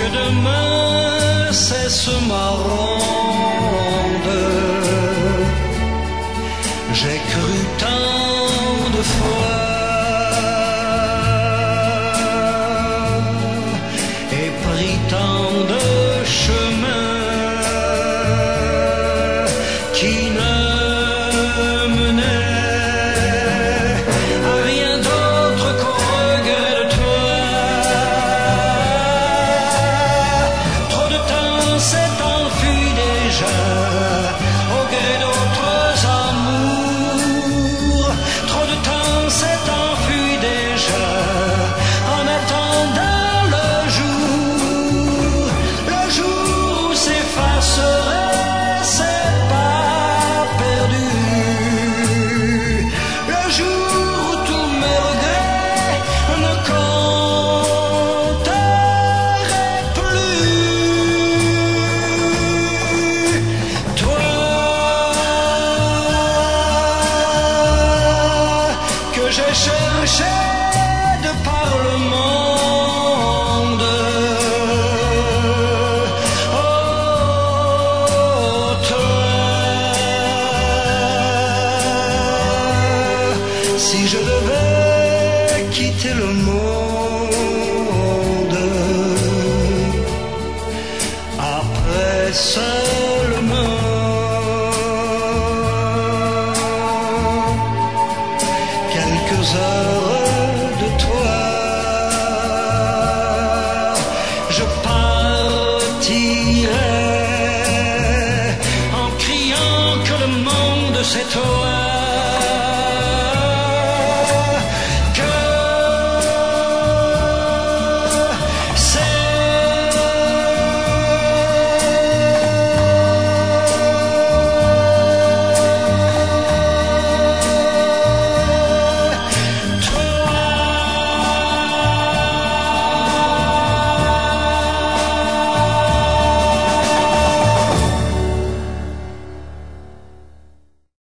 que demain cesse ma ronde. J'ai cru tant de fois et pris tant de chemins qui ne menaient à rien d'autre qu'au regret de toi. Trop de temps s'est enfui déjà au gré d'autres amours. Trop de temps s'est enfui déjà en attendant le jour où s'effacerait ces pas perdus, le jour où tous mes regrets ne compteraient plus. Toi que j'ai cherché de par le monde, oh toi, si je devais quitter le monde après ça